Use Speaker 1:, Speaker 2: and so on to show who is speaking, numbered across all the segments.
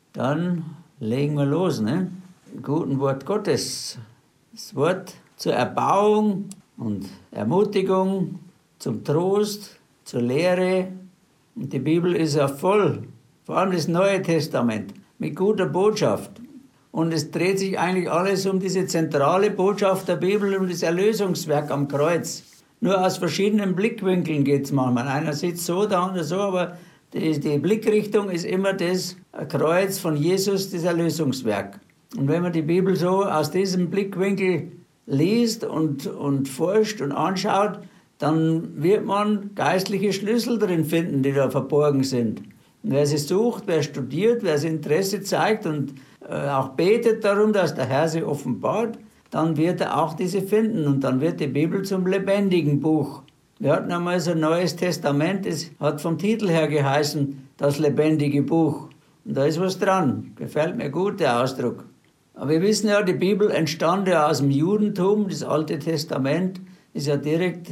Speaker 1: Dann legen wir los, ne? Im guten Wort Gottes. Das Wort zur Erbauung und Ermutigung, zum Trost, zur Lehre. Und die Bibel ist ja voll, vor allem das Neue Testament, mit guter Botschaft. Und es dreht sich eigentlich alles um diese zentrale Botschaft der Bibel, um das Erlösungswerk am Kreuz. Nur aus verschiedenen Blickwinkeln geht es manchmal. Einer sitzt so, der andere so, aber die Blickrichtung ist immer das Kreuz von Jesus, das Erlösungswerk. Und wenn man die Bibel so aus diesem Blickwinkel liest und forscht und anschaut, dann wird man geistliche Schlüssel drin finden, die da verborgen sind. Und wer sie sucht, wer studiert, wer das Interesse zeigt und auch betet darum, dass der Herr sie offenbart, dann wird er auch diese finden und dann wird die Bibel zum lebendigen Buch. Wir hatten einmal so ein Neues Testament, es hat vom Titel her geheißen, das lebendige Buch. Und da ist was dran, gefällt mir gut der Ausdruck. Aber wir wissen ja, die Bibel entstand ja aus dem Judentum, das Alte Testament ist ja direkt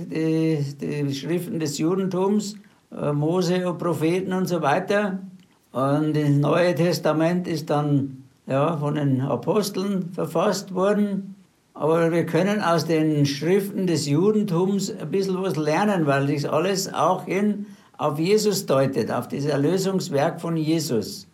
Speaker 1: die Schriften des Judentums, Mose und Propheten und so weiter. Und das Neue Testament ist dann von den Aposteln verfasst worden. Aber wir können aus den Schriften des Judentums ein bisschen was lernen, weil das alles auch hin auf Jesus deutet, auf das Erlösungswerk von Jesus.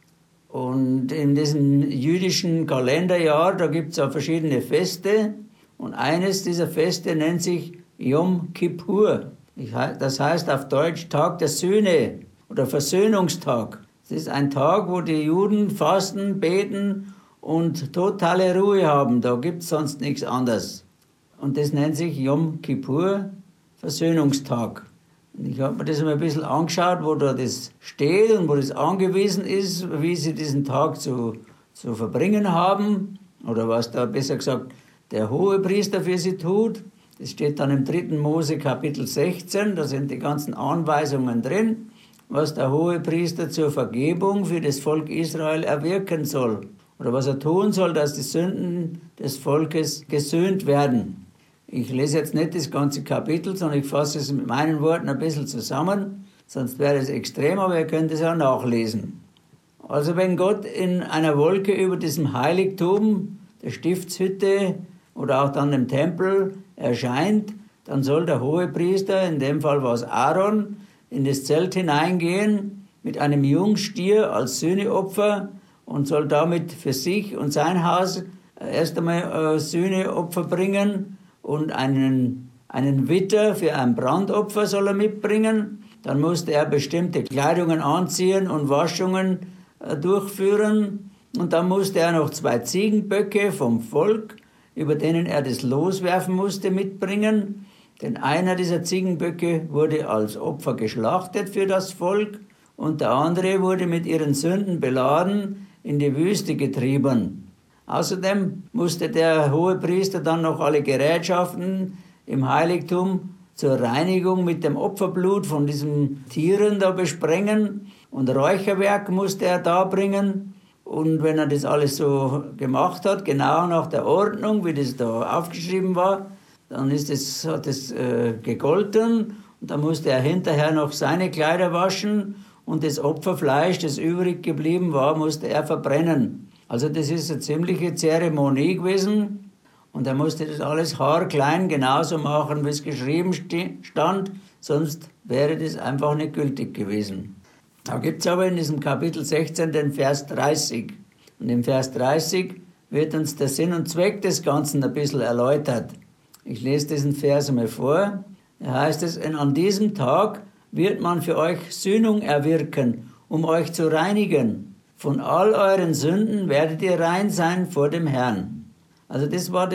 Speaker 1: Und in diesem jüdischen Kalenderjahr, da gibt es auch verschiedene Feste. Und eines dieser Feste nennt sich Yom Kippur. Das heißt auf Deutsch Tag der Sühne oder Versöhnungstag. Es ist ein Tag, wo die Juden fasten, beten und totale Ruhe haben. Da gibt es sonst nichts anderes. Und das nennt sich Yom Kippur, Versöhnungstag. Und ich habe mir das mal ein bisschen angeschaut, wo da das steht und wo das angewiesen ist, wie sie diesen Tag zu verbringen haben. Oder was da besser gesagt der Hohepriester für sie tut. Das steht dann im 3. Mose Kapitel 16, da sind die ganzen Anweisungen drin, was der Hohepriester zur Vergebung für das Volk Israel erwirken soll. Oder was er tun soll, dass die Sünden des Volkes gesühnt werden. Ich lese jetzt nicht das ganze Kapitel, sondern ich fasse es mit meinen Worten ein bisschen zusammen, sonst wäre es extrem, aber ihr könnt es auch nachlesen. Also wenn Gott in einer Wolke über diesem Heiligtum, der Stiftshütte oder auch dann im Tempel erscheint, dann soll der Hohepriester, in dem Fall war es Aaron, in das Zelt hineingehen mit einem Jungstier als Sühneopfer und soll damit für sich und sein Haus erst einmal Sühneopfer bringen und einen Witter für ein Brandopfer soll er mitbringen. Dann musste er bestimmte Kleidungen anziehen und Waschungen durchführen. Und dann musste er noch 2 Ziegenböcke vom Volk, über denen er das Los werfen musste, mitbringen. Denn einer dieser Ziegenböcke wurde als Opfer geschlachtet für das Volk und der andere wurde mit ihren Sünden beladen in die Wüste getrieben. Außerdem musste der Hohepriester dann noch alle Gerätschaften im Heiligtum zur Reinigung mit dem Opferblut von diesen Tieren da besprengen und Räucherwerk musste er darbringen. Und wenn er das alles so gemacht hat, genau nach der Ordnung, wie das da aufgeschrieben war, dann hat es gegolten und dann musste er hinterher noch seine Kleider waschen und das Opferfleisch, das übrig geblieben war, musste er verbrennen. Also das ist eine ziemliche Zeremonie gewesen und er musste das alles haarklein genauso machen, wie es geschrieben stand, sonst wäre das einfach nicht gültig gewesen. Da gibt es aber in diesem Kapitel 16 den Vers 30. Und im Vers 30 wird uns der Sinn und Zweck des Ganzen ein bisschen erläutert. Ich lese diesen Vers einmal vor. Da heißt es, an diesem Tag wird man für euch Sühnung erwirken, um euch zu reinigen. Von all euren Sünden werdet ihr rein sein vor dem Herrn. Also das war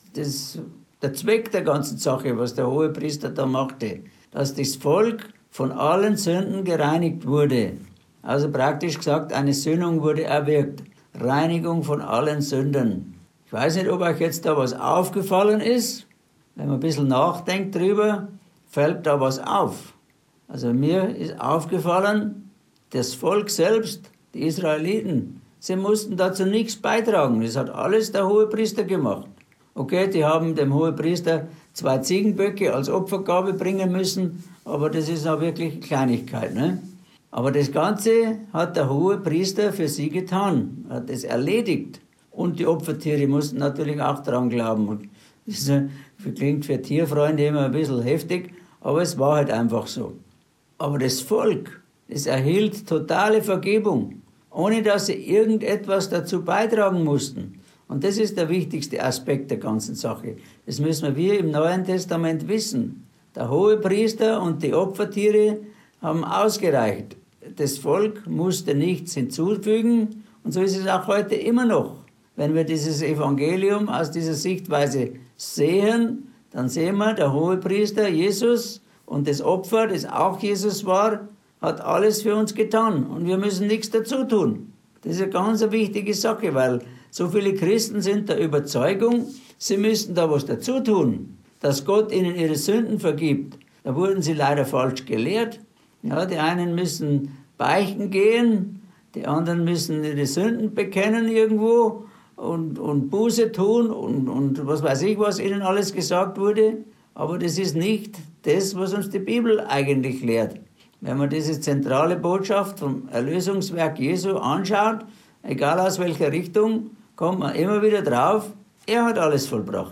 Speaker 1: der Zweck der ganzen Sache, was der Hohepriester da machte. Dass das Volk von allen Sünden gereinigt wurde. Also praktisch gesagt, eine Sühnung wurde erwirkt. Reinigung von allen Sünden. Ich weiß nicht, ob euch jetzt da was aufgefallen ist. Wenn man ein bisschen nachdenkt drüber, fällt da was auf. Also mir ist aufgefallen, das Volk selbst, die Israeliten, sie mussten dazu nichts beitragen. Das hat alles der Hohepriester gemacht. Okay, die haben dem Hohepriester 2 Ziegenböcke als Opfergabe bringen müssen, aber das ist auch wirklich Kleinigkeit, ne? Aber das Ganze hat der hohe Priester für sie getan, hat es erledigt. Und die Opfertiere mussten natürlich auch daran glauben. Und das klingt für Tierfreunde immer ein bisschen heftig, aber es war halt einfach so. Aber das Volk, das erhielt totale Vergebung, ohne dass sie irgendetwas dazu beitragen mussten. Und das ist der wichtigste Aspekt der ganzen Sache. Das müssen wir im Neuen Testament wissen. Der hohe Priester und die Opfertiere haben ausgereicht. Das Volk musste nichts hinzufügen und so ist es auch heute immer noch. Wenn wir dieses Evangelium aus dieser Sichtweise sehen, dann sehen wir, der hohe Priester Jesus und das Opfer, das auch Jesus war, hat alles für uns getan und wir müssen nichts dazu tun. Das ist eine ganz wichtige Sache, weil so viele Christen sind der Überzeugung, sie müssten da was dazu tun, dass Gott ihnen ihre Sünden vergibt. Da wurden sie leider falsch gelehrt. Ja, die einen müssen beichten gehen, die anderen müssen ihre Sünden bekennen irgendwo und Buße tun und was weiß ich, was ihnen alles gesagt wurde. Aber das ist nicht das, was uns die Bibel eigentlich lehrt. Wenn man diese zentrale Botschaft vom Erlösungswerk Jesu anschaut, egal aus welcher Richtung, kommt man immer wieder drauf, er hat alles vollbracht.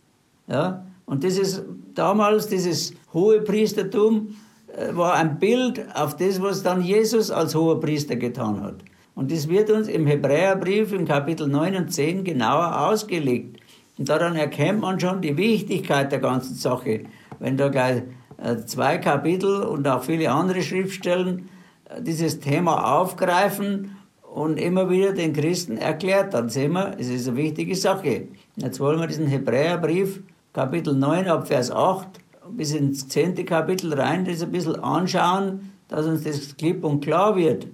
Speaker 1: Ja? Und damals dieses hohe Priestertum war ein Bild auf das, was dann Jesus als hoher Priester getan hat. Und das wird uns im Hebräerbrief im Kapitel 9 und 10 genauer ausgelegt. Und daran erkennt man schon die Wichtigkeit der ganzen Sache. Wenn da gleich 2 Kapitel und auch viele andere Schriftstellen dieses Thema aufgreifen und immer wieder den Christen erklärt, dann sehen wir, es ist eine wichtige Sache. Jetzt wollen wir diesen Hebräerbrief, Kapitel 9 ab Vers 8, bis ins 10. Kapitel rein, das ein bisschen anschauen, dass uns das klipp und klar wird.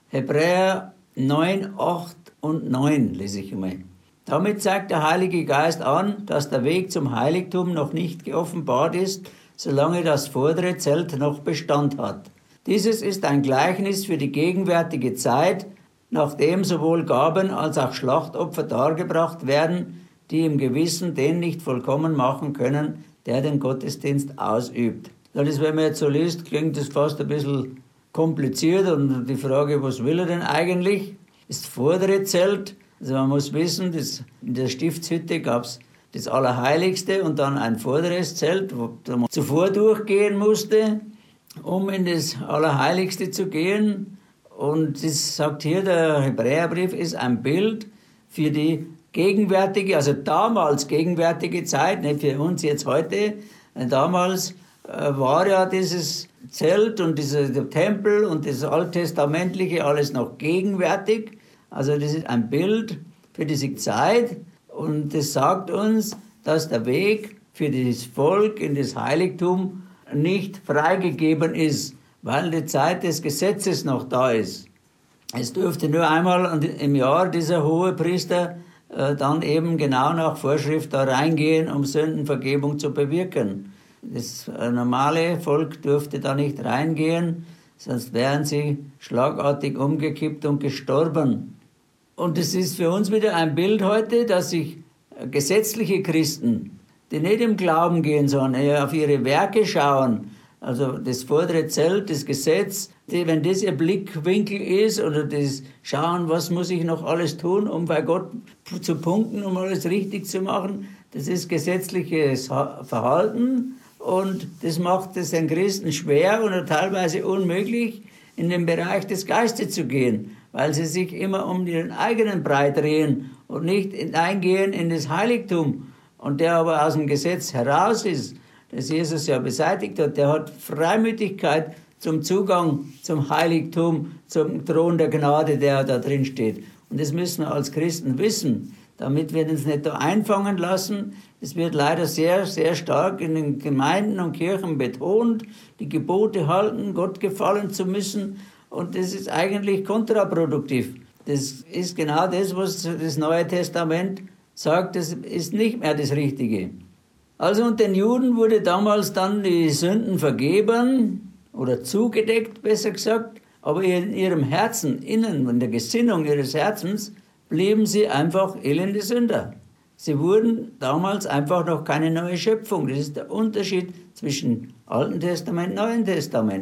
Speaker 1: Hebräer 9, 8 und 9 lese ich einmal. Damit zeigt der Heilige Geist an, dass der Weg zum Heiligtum noch nicht geoffenbart ist, solange das vordere Zelt noch Bestand hat. Dieses ist ein Gleichnis für die gegenwärtige Zeit, nachdem sowohl Gaben als auch Schlachtopfer dargebracht werden, die im Gewissen den nicht vollkommen machen können, der den Gottesdienst ausübt. Das, wenn man jetzt so liest, klingt das fast ein bisschen kompliziert und die Frage, was will er denn eigentlich? Das vordere Zelt, also man muss wissen, in der Stiftshütte gab es das Allerheiligste und dann ein vorderes Zelt, wo man zuvor durchgehen musste, um in das Allerheiligste zu gehen. Und das sagt hier, der Hebräerbrief ist ein Bild für die gegenwärtige, also damals gegenwärtige Zeit, nicht für uns jetzt heute. Damals war ja dieses Zelt und der Tempel und das Alttestamentliche alles noch gegenwärtig. Also das ist ein Bild für diese Zeit und das sagt uns, dass der Weg für das Volk in das Heiligtum nicht freigegeben ist, weil die Zeit des Gesetzes noch da ist. Es durfte nur einmal im Jahr dieser hohe Priester dann eben genau nach Vorschrift da reingehen, um Sündenvergebung zu bewirken. Das normale Volk durfte da nicht reingehen, sonst wären sie schlagartig umgekippt und gestorben. Und es ist für uns wieder ein Bild heute, dass sich gesetzliche Christen, die nicht im Glauben gehen, sondern auf ihre Werke schauen, also das vordere Zelt, das Gesetz, wenn das ihr Blickwinkel ist oder das Schauen, was muss ich noch alles tun, um bei Gott zu punkten, um alles richtig zu machen, das ist gesetzliches Verhalten und das macht es den Christen schwer oder teilweise unmöglich, in den Bereich des Geistes zu gehen, weil sie sich immer um ihren eigenen Brei drehen und nicht eingehen in das Heiligtum. Und der aber aus dem Gesetz heraus ist, das Jesus ja beseitigt hat, der hat Freimütigkeit zum Zugang zum Heiligtum, zum Thron der Gnade, der da drin steht. Und das müssen wir als Christen wissen, damit wir uns nicht da einfangen lassen. Es wird leider sehr, sehr stark in den Gemeinden und Kirchen betont, die Gebote halten, Gott gefallen zu müssen. Und das ist eigentlich kontraproduktiv. Das ist genau das, was das Neue Testament sagt, das ist nicht mehr das Richtige. Also und den Juden wurde damals dann die Sünden vergeben oder zugedeckt, besser gesagt, aber in ihrem Herzen, innen, in der Gesinnung ihres Herzens, blieben sie einfach elende Sünder. Sie wurden damals einfach noch keine neue Schöpfung. Das ist der Unterschied zwischen Alten Testament und Neuen Testament.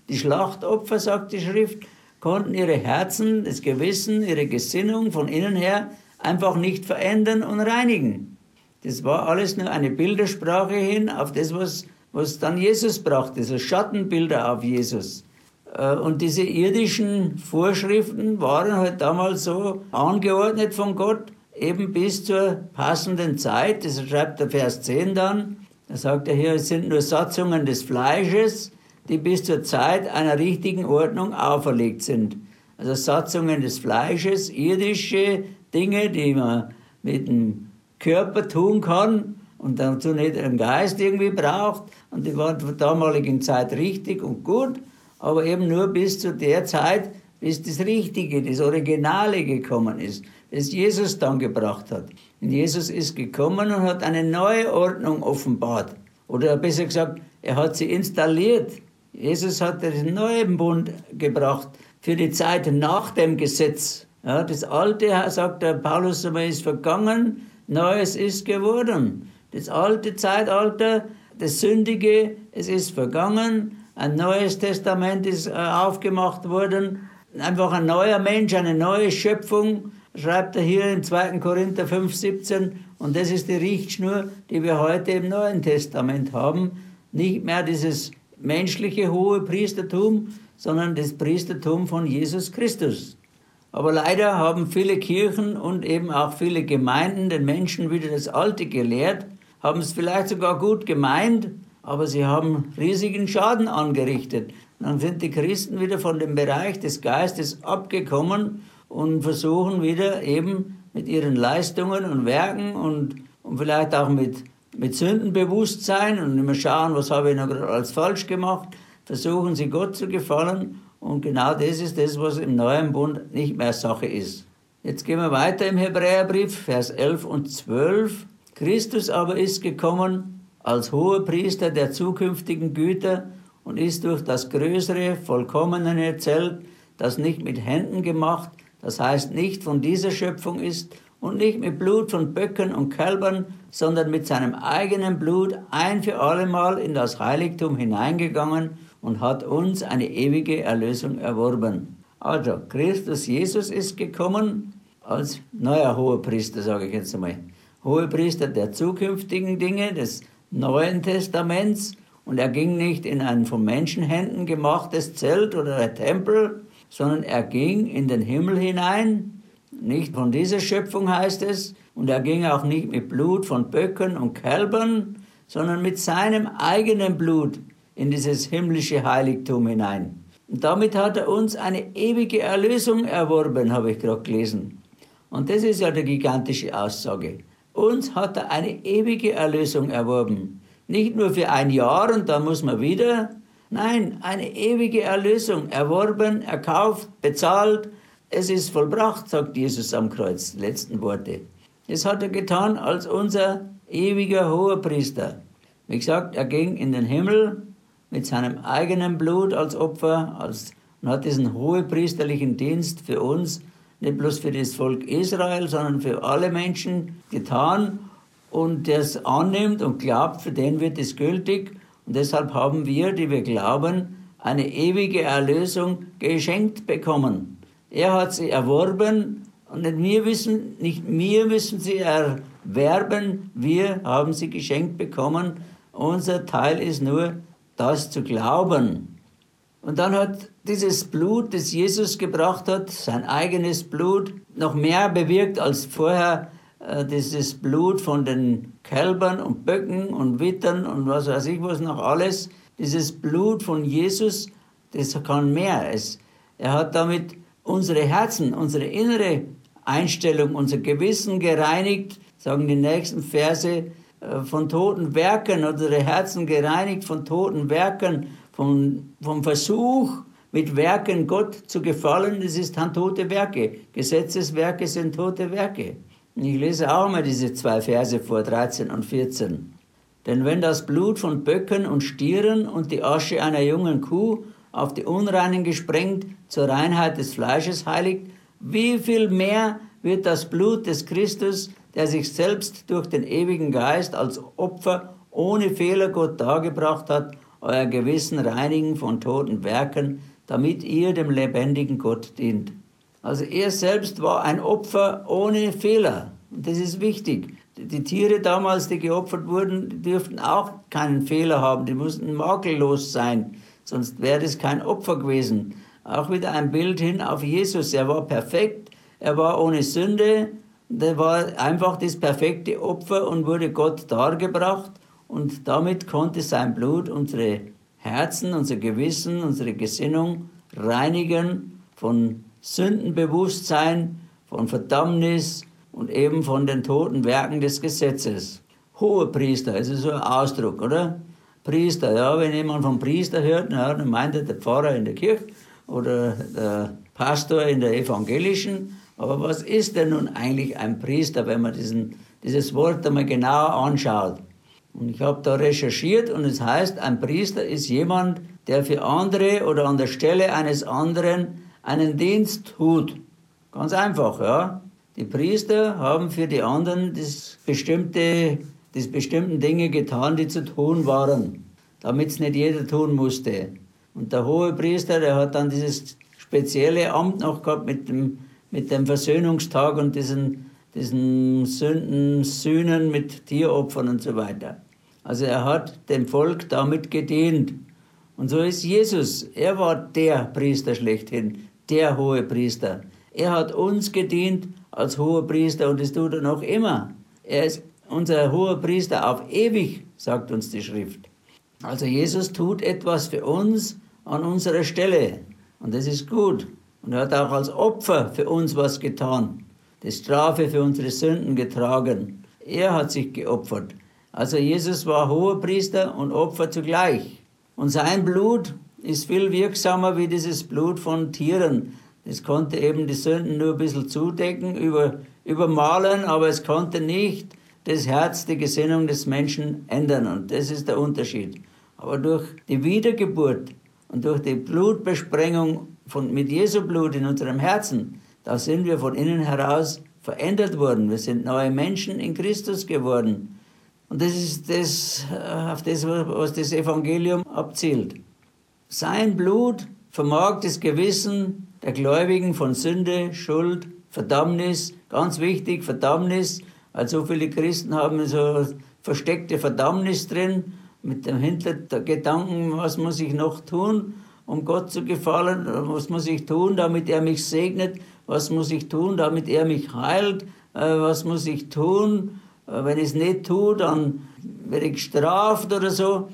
Speaker 1: Die Schlachtopfer, sagt die Schrift, konnten ihre Herzen, das Gewissen, ihre Gesinnung von innen her einfach nicht verändern und reinigen. Das war alles nur eine Bildersprache hin auf das, was dann Jesus brachte, so Schattenbilder auf Jesus. Und diese irdischen Vorschriften waren halt damals so angeordnet von Gott, eben bis zur passenden Zeit. Das schreibt der Vers 10 dann. Da sagt er hier, es sind nur Satzungen des Fleisches, die bis zur Zeit einer richtigen Ordnung auferlegt sind. Also Satzungen des Fleisches, irdische Dinge, die man mit dem Körper tun kann und dazu nicht einen Geist irgendwie braucht. Und die waren zur damaligen Zeit richtig und gut, aber eben nur bis zu der Zeit, bis das Richtige, das Originale gekommen ist, das Jesus dann gebracht hat. Und Jesus ist gekommen und hat eine neue Ordnung offenbart. Oder besser gesagt, er hat sie installiert. Jesus hat den neuen Bund gebracht für die Zeit nach dem Gesetz. Ja, das Alte, sagt der Paulus, ist vergangen, Neues ist geworden. Das alte Zeitalter, das Sündige, es ist vergangen, ein neues Testament ist aufgemacht worden. Einfach ein neuer Mensch, eine neue Schöpfung, schreibt er hier in 2. Korinther 5,17. Und das ist die Richtschnur, die wir heute im Neuen Testament haben. Nicht mehr dieses menschliche hohe Priestertum, sondern das Priestertum von Jesus Christus. Aber leider haben viele Kirchen und eben auch viele Gemeinden den Menschen wieder das Alte gelehrt, haben es vielleicht sogar gut gemeint, aber sie haben riesigen Schaden angerichtet. Dann sind die Christen wieder von dem Bereich des Geistes abgekommen und versuchen wieder eben mit ihren Leistungen und Werken und vielleicht auch mit Sündenbewusstsein und immer schauen, was habe ich noch als falsch gemacht, versuchen sie Gott zu gefallen. Und genau das ist das, was im Neuen Bund nicht mehr Sache ist. Jetzt gehen wir weiter im Hebräerbrief, Vers 11 und 12. Christus aber ist gekommen als Hohepriester der zukünftigen Güter und ist durch das größere, vollkommenere Zelt, das nicht mit Händen gemacht, das heißt nicht von dieser Schöpfung ist und nicht mit Blut von Böcken und Kälbern, sondern mit seinem eigenen Blut ein für allemal in das Heiligtum hineingegangen und hat uns eine ewige Erlösung erworben. Also, Christus Jesus ist gekommen als neuer Hohepriester, sage ich jetzt einmal. Hohepriester der zukünftigen Dinge, des Neuen Testaments. Und er ging nicht in ein von Menschenhänden gemachtes Zelt oder ein Tempel, sondern er ging in den Himmel hinein. Nicht von dieser Schöpfung heißt es. Und er ging auch nicht mit Blut von Böcken und Kälbern, sondern mit seinem eigenen Blut in dieses himmlische Heiligtum hinein. Und damit hat er uns eine ewige Erlösung erworben, habe ich gerade gelesen. Und das ist ja die gigantische Aussage. Uns hat er eine ewige Erlösung erworben. Nicht nur für ein Jahr und dann muss man wieder. Nein, eine ewige Erlösung erworben, erkauft, bezahlt. Es ist vollbracht, sagt Jesus am Kreuz, die letzten Worte. Das hat er getan als unser ewiger Hohepriester. Wie gesagt, er ging in den Himmel mit seinem eigenen Blut als Opfer und hat diesen hohepriesterlichen Dienst für uns, nicht bloß für das Volk Israel, sondern für alle Menschen getan. Und der es annimmt und glaubt, für den wird es gültig. Und deshalb haben wir, die wir glauben, eine ewige Erlösung geschenkt bekommen. Er hat sie erworben und nicht wir müssen sie erwerben, wir haben sie geschenkt bekommen. Unser Teil ist nur, das zu glauben. Und dann hat dieses Blut, das Jesus gebracht hat, sein eigenes Blut, noch mehr bewirkt als vorher dieses Blut von den Kälbern und Böcken und Wittern und was weiß ich was noch alles. Dieses Blut von Jesus, das kann mehr. Er hat damit unsere Herzen, unsere innere Einstellung, unser Gewissen gereinigt, sagen die nächsten Verse, von toten Werken, unsere Herzen gereinigt von toten Werken, vom Versuch, mit Werken Gott zu gefallen, das sind tote Werke. Gesetzeswerke sind tote Werke. Und ich lese auch mal diese 2 Verse vor, 13 und 14. Denn wenn das Blut von Böcken und Stieren und die Asche einer jungen Kuh auf die Unreinen gesprengt zur Reinheit des Fleisches heiligt, wie viel mehr wird das Blut des Christus, der sich selbst durch den ewigen Geist als Opfer ohne Fehler Gott dargebracht hat, euer Gewissen reinigen von toten Werken, damit ihr dem lebendigen Gott dient. Also er selbst war ein Opfer ohne Fehler. Und das ist wichtig. Die Tiere damals, die geopfert wurden, die dürften auch keinen Fehler haben. Die mussten makellos sein. Sonst wäre das kein Opfer gewesen. Auch wieder ein Bild hin auf Jesus. Er war perfekt. Er war ohne Sünde. Der war einfach das perfekte Opfer und wurde Gott dargebracht. Und damit konnte sein Blut unsere Herzen, unser Gewissen, unsere Gesinnung reinigen von Sündenbewusstsein, von Verdammnis und eben von den toten Werken des Gesetzes. Hohepriester, das ist so ein Ausdruck, oder? Priester, ja, wenn jemand vom Priester hört, ja, dann meint er der Pfarrer in der Kirche oder der Pastor in der evangelischen. Aber was ist denn nun eigentlich ein Priester, wenn man dieses Wort einmal genauer anschaut? Und ich habe da recherchiert und es heißt, ein Priester ist jemand, der für andere oder an der Stelle eines anderen einen Dienst tut. Ganz einfach, ja. Die Priester haben für die anderen bestimmten Dinge getan, die zu tun waren, damit es nicht jeder tun musste. Und der Hohepriester, der hat dann dieses spezielle Amt noch gehabt mit dem Versöhnungstag und diesen Sühnen mit Tieropfern und so weiter. Also er hat dem Volk damit gedient. Und so ist Jesus. Er war der Priester schlechthin, der Hohepriester. Er hat uns gedient als Hohepriester und das tut er noch immer. Er ist unser Hohepriester auf ewig, sagt uns die Schrift. Also Jesus tut etwas für uns an unserer Stelle. Und das ist gut. Und er hat auch als Opfer für uns was getan. Die Strafe für unsere Sünden getragen. Er hat sich geopfert. Also Jesus war Hohepriester und Opfer zugleich. Und sein Blut ist viel wirksamer wie dieses Blut von Tieren. Das konnte eben die Sünden nur ein bisschen zudecken, übermalen, aber es konnte nicht das Herz, die Gesinnung des Menschen ändern. Und das ist der Unterschied. Aber durch die Wiedergeburt und durch die Blutbesprengung mit Jesu Blut in unserem Herzen, da sind wir von innen heraus verändert worden. Wir sind neue Menschen in Christus geworden. Und das ist auf das, was das Evangelium abzielt. Sein Blut vermag das Gewissen der Gläubigen von Sünde, Schuld, Verdammnis, ganz wichtig, Verdammnis, weil so viele Christen haben so versteckte Verdammnis drin, mit dem Hintergedanken, was muss ich noch tun, um Gott zu gefallen, was muss ich tun, damit er mich segnet, was muss ich tun, damit er mich heilt, was muss ich tun, wenn ich es nicht tue, dann werde ich gestraft oder so.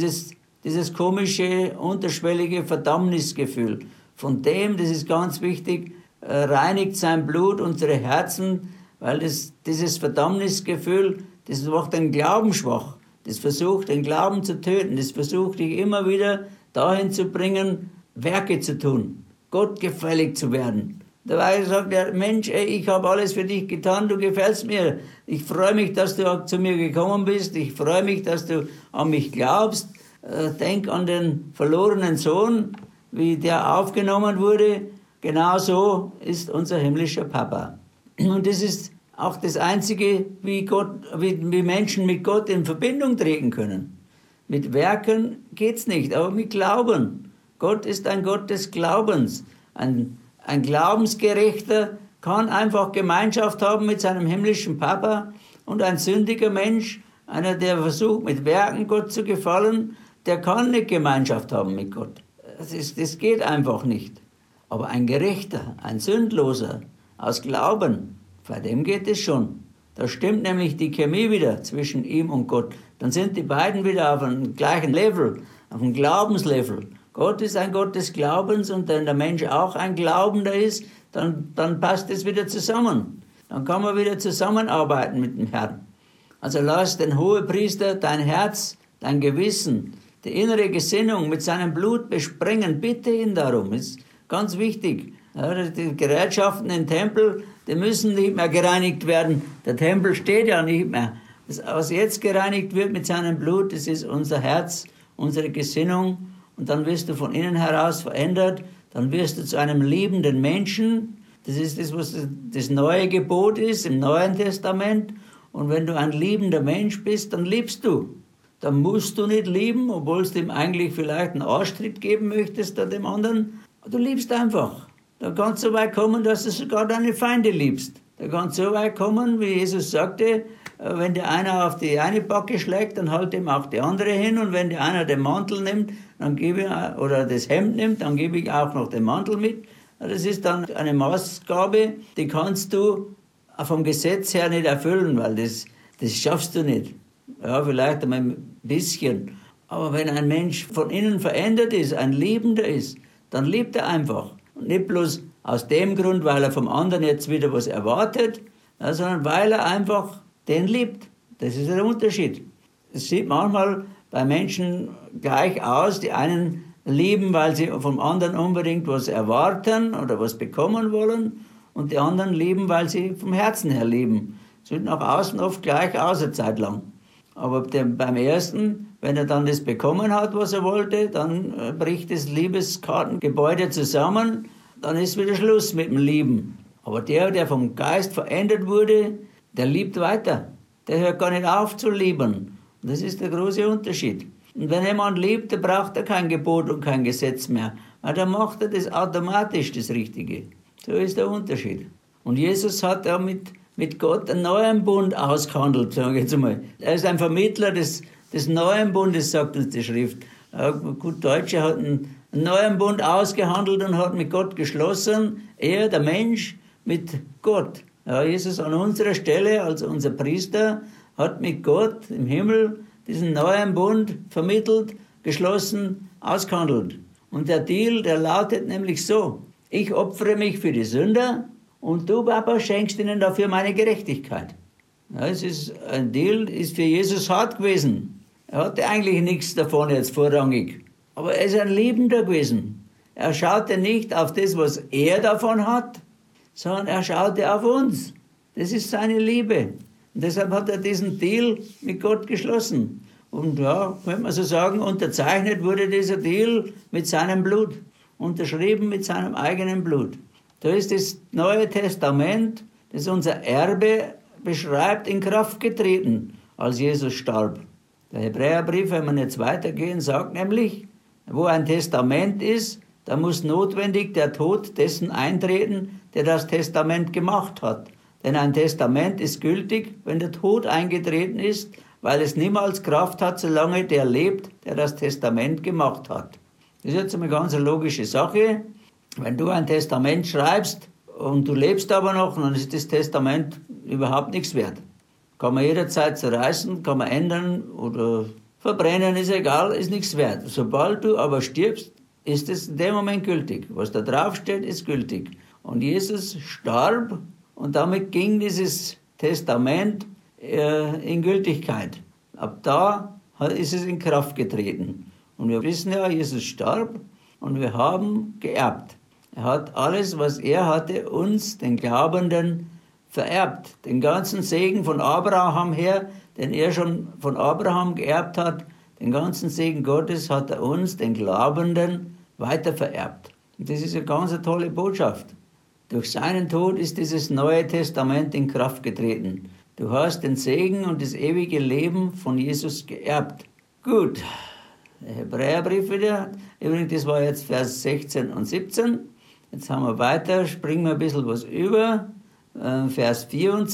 Speaker 1: Dieses komische, unterschwellige Verdammnisgefühl. Von dem, das ist ganz wichtig, reinigt sein Blut unsere Herzen, weil dieses Verdammnisgefühl, das macht den Glauben schwach. Das versucht, den Glauben zu töten. Das versucht, dich immer wieder dahin zu bringen, Werke zu tun, Gott gefällig zu werden. Dabei sagt der Mensch, ey, ich habe alles für dich getan, du gefällst mir. Ich freue mich, dass du zu mir gekommen bist. Ich freue mich, dass du an mich glaubst. Denk an den verlorenen Sohn, wie der aufgenommen wurde. Genauso ist unser himmlischer Papa. Und das ist auch das Einzige, wie Menschen mit Gott in Verbindung treten können. Mit Werken geht's nicht, aber mit Glauben. Gott ist ein Gott des Glaubens. Ein Glaubensgerechter kann einfach Gemeinschaft haben mit seinem himmlischen Papa, und ein sündiger Mensch, einer, der versucht, mit Werken Gott zu gefallen, der kann nicht Gemeinschaft haben mit Gott. Das geht einfach nicht. Aber ein Gerechter, ein Sündloser, aus Glauben, bei dem geht es schon. Da stimmt nämlich die Chemie wieder zwischen ihm und Gott. Dann sind die beiden wieder auf einem gleichen Level, auf einem Glaubenslevel. Gott ist ein Gott des Glaubens, und wenn der Mensch auch ein Glaubender ist, dann passt es wieder zusammen. Dann kann man wieder zusammenarbeiten mit dem Herrn. Also lass den Hohepriester dein Herz, dein Gewissen, die innere Gesinnung mit seinem Blut besprengen. Bitte ihn darum, ist ganz wichtig. Ja, die Gerätschaften im Tempel, die müssen nicht mehr gereinigt werden. Der Tempel steht ja nicht mehr. Das, was jetzt gereinigt wird mit seinem Blut, das ist unser Herz, unsere Gesinnung. Und dann wirst du von innen heraus verändert. Dann wirst du zu einem liebenden Menschen. Das ist das, was das neue Gebot ist im Neuen Testament. Und wenn du ein liebender Mensch bist, dann liebst du. dann musst du nicht lieben, obwohl du ihm eigentlich vielleicht einen Arschtritt geben möchtest oder dem anderen. Du liebst einfach. Da kannst du so weit kommen, dass du sogar deine Feinde liebst. Da kannst du so weit kommen, wie Jesus sagte, wenn dir einer auf die eine Backe schlägt, dann halt ihm auch die andere hin. Und wenn dir einer den Mantel nimmt, dann gebe ich, oder das Hemd nimmt, dann gebe ich auch noch den Mantel mit. Das ist dann eine Maßgabe, die kannst du vom Gesetz her nicht erfüllen, weil das schaffst du nicht. Ja, vielleicht einmal ein bisschen. Aber wenn ein Mensch von innen verändert ist, ein Liebender ist, dann liebt er einfach. Und nicht bloß aus dem Grund, weil er vom anderen jetzt wieder was erwartet, sondern weil er einfach den liebt. Das ist der Unterschied. Es sieht manchmal bei Menschen gleich aus. Die einen lieben, weil sie vom anderen unbedingt was erwarten oder was bekommen wollen. Und die anderen lieben, weil sie vom Herzen her lieben. Sieht nach außen oft gleich aus, eine Zeit lang. Aber beim ersten, wenn er dann das bekommen hat, was er wollte, dann bricht das Liebeskartengebäude zusammen. Dann ist wieder Schluss mit dem Lieben. Aber der vom Geist verändert wurde, der liebt weiter. Der hört gar nicht auf zu lieben. Und das ist der große Unterschied. Und wenn jemand liebt, dann braucht er kein Gebot und kein Gesetz mehr. Weil dann macht er das automatisch, das Richtige. So ist der Unterschied. Und Jesus hat ja mit Gott einen neuen Bund ausgehandelt, sage ich jetzt einmal. Er ist ein Vermittler des neuen Bundes, sagt uns die Schrift. Gut Deutsche hat einen neuen Bund ausgehandelt und hat mit Gott geschlossen. Er, der Mensch, mit Gott. Ja, Jesus an unserer Stelle, als unser Priester, hat mit Gott im Himmel diesen neuen Bund vermittelt, geschlossen, ausgehandelt. Und der Deal, der lautet nämlich so: Ich opfere mich für die Sünder und du, Papa, schenkst ihnen dafür meine Gerechtigkeit. Ja, es ist ein Deal, ist für Jesus hart gewesen. Er hatte eigentlich nichts davon jetzt vorrangig. Aber er ist ein Liebender gewesen. Er schaute nicht auf das, was er davon hat, sondern er schaute auf uns. Das ist seine Liebe. Und deshalb hat er diesen Deal mit Gott geschlossen. Und ja, könnte man so sagen, unterzeichnet wurde dieser Deal mit seinem Blut. Unterschrieben mit seinem eigenen Blut. Da ist das Neue Testament, das unser Erbe beschreibt, in Kraft getreten, als Jesus starb. Der Hebräerbrief, wenn wir jetzt weitergehen, sagt nämlich, wo ein Testament ist, da muss notwendig der Tod dessen eintreten, der das Testament gemacht hat. Denn ein Testament ist gültig, wenn der Tod eingetreten ist, weil es niemals Kraft hat, solange der lebt, der das Testament gemacht hat. Das ist jetzt eine ganz logische Sache. Wenn du ein Testament schreibst und du lebst aber noch, dann ist das Testament überhaupt nichts wert. Kann man jederzeit zerreißen, kann man ändern oder verbrennen, ist egal, ist nichts wert. Sobald du aber stirbst, ist es in dem Moment gültig. Was da drauf steht, ist gültig. Und Jesus starb und damit ging dieses Testament in Gültigkeit. Ab da ist es in Kraft getreten. Und wir wissen ja, Jesus starb und wir haben geerbt. Er hat alles, was er hatte, uns, den Glaubenden, vererbt. Den ganzen Segen von Abraham her, den er schon von Abraham geerbt hat, den ganzen Segen Gottes hat er uns, den Glaubenden, weiter vererbt. Und das ist eine ganz tolle Botschaft. Durch seinen Tod ist dieses Neue Testament in Kraft getreten. Du hast den Segen und das ewige Leben von Jesus geerbt. Gut, der Hebräerbrief wieder. Übrigens, das war jetzt Vers 16 und 17. Jetzt haben wir weiter, springen wir ein bisschen was über. Vers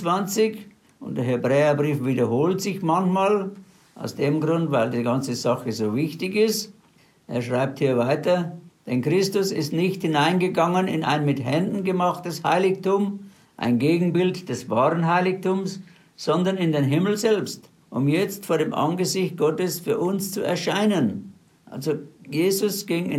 Speaker 1: 24. Und der Hebräerbrief wiederholt sich manchmal. Aus dem Grund, weil die ganze Sache so wichtig ist. Er schreibt hier weiter: Denn Christus ist nicht hineingegangen in ein mit Händen gemachtes Heiligtum, ein Gegenbild des wahren Heiligtums, sondern in den Himmel selbst, um jetzt vor dem Angesicht Gottes für uns zu erscheinen. Also Jesus ging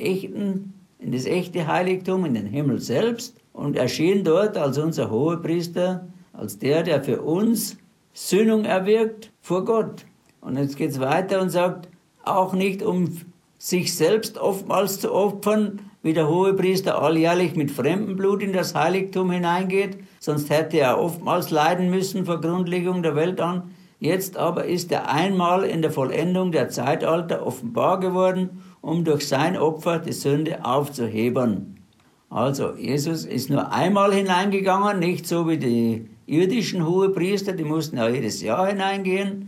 Speaker 1: in das echte Heiligtum, in den Himmel selbst und erschien dort als unser Hohepriester, als der für uns Sühnung erwirkt vor Gott. Und jetzt geht es weiter und sagt, auch nicht um sich selbst oftmals zu opfern, wie der Hohepriester alljährlich mit fremdem Blut in das Heiligtum hineingeht, sonst hätte er oftmals leiden müssen vor Grundlegung der Welt an. Jetzt aber ist er einmal in der Vollendung der Zeitalter offenbar geworden, um durch sein Opfer die Sünde aufzuheben. Also Jesus ist nur einmal hineingegangen, nicht so wie die irdischen Hohepriester, die mussten ja jedes Jahr hineingehen.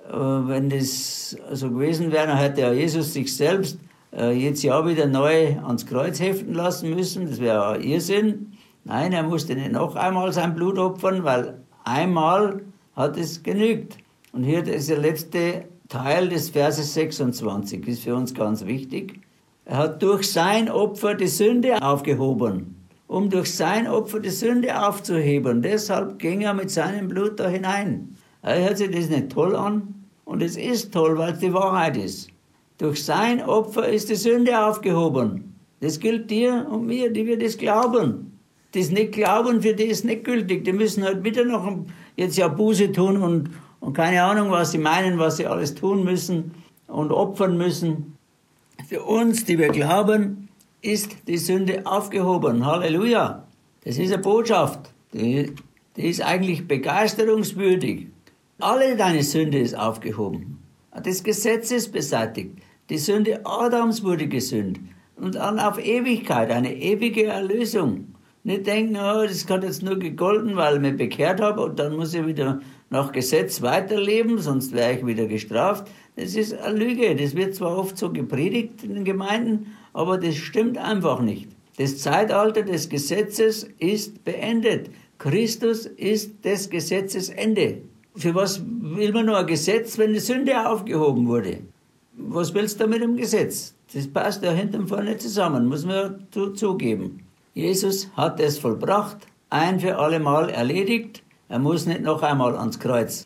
Speaker 1: Wenn das so gewesen wäre, dann hätte ja Jesus sich selbst jetzt ja wieder neu ans Kreuz heften lassen müssen. Das wäre ein Irrsinn. Nein, er musste nicht noch einmal sein Blut opfern, weil einmal hat es genügt. Und hier ist der letzte Teil des Verses 26, ist für uns ganz wichtig. Er hat durch sein Opfer die Sünde aufgehoben, um durch sein Opfer die Sünde aufzuheben. Deshalb ging er mit seinem Blut da hinein. Hört sich das nicht toll an? Und es ist toll, weil es die Wahrheit ist. Durch sein Opfer ist die Sünde aufgehoben. Das gilt dir und mir, die wir das glauben. Die es nicht glauben, für die ist nicht gültig. Die müssen halt wieder noch jetzt ja Buße tun und keine Ahnung, was sie meinen, was sie alles tun müssen und opfern müssen. Für uns, die wir glauben, ist die Sünde aufgehoben. Halleluja. Das ist eine Botschaft. Die ist eigentlich begeisterungswürdig. Alle deine Sünde ist aufgehoben. Das Gesetz ist beseitigt. Die Sünde Adams wurde gesühnt. Und dann auf Ewigkeit, eine ewige Erlösung. Nicht denken, oh, das hat jetzt nur gegolten, weil ich mich bekehrt habe und dann muss ich wieder nach Gesetz weiterleben, sonst wäre ich wieder gestraft. Das ist eine Lüge. Das wird zwar oft so gepredigt in den Gemeinden, aber das stimmt einfach nicht. Das Zeitalter des Gesetzes ist beendet. Christus ist des Gesetzes Ende. Für was will man nur ein Gesetz, wenn die Sünde aufgehoben wurde? Was willst du mit dem Gesetz? Das passt ja hinten und vorne zusammen, muss man zugeben. Jesus hat es vollbracht, ein für alle Mal erledigt. Er muss nicht noch einmal ans Kreuz.